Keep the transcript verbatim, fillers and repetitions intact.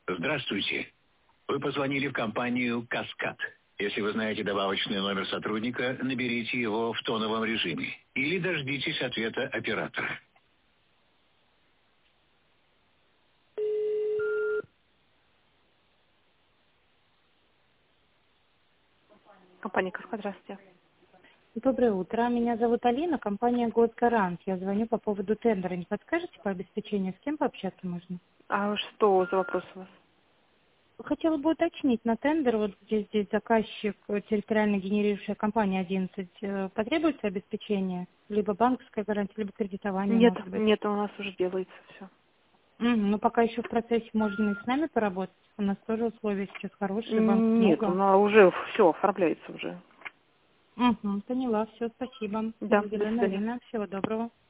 Здравствуйте. Вы позвонили в компанию «Каскад». Если вы знаете добавочный номер сотрудника, наберите его в тоновом режиме или дождитесь ответа оператора. Компания «Каскад», здравствуйте. Доброе утро. Меня зовут Алина, компания «Госгарант». Я звоню по поводу тендера. Не подскажете по обеспечению, с кем пообщаться можно? А что за вопрос у вас? Хотела бы уточнить на тендер, вот где здесь заказчик, э, территориально генерирующая компания одиннадцать, э, потребуется обеспечение? Либо банковская гарантия, либо кредитование, Нет, может быть? нет, у нас уже делается все. Мгм, ну, пока еще в процессе можно и с нами поработать. У нас тоже условия сейчас хорошие, банк Нет, у много. нас уже все оформляется уже. Угу, поняла, все, спасибо. До Да, до свидания, свидания. Алина. Всего доброго.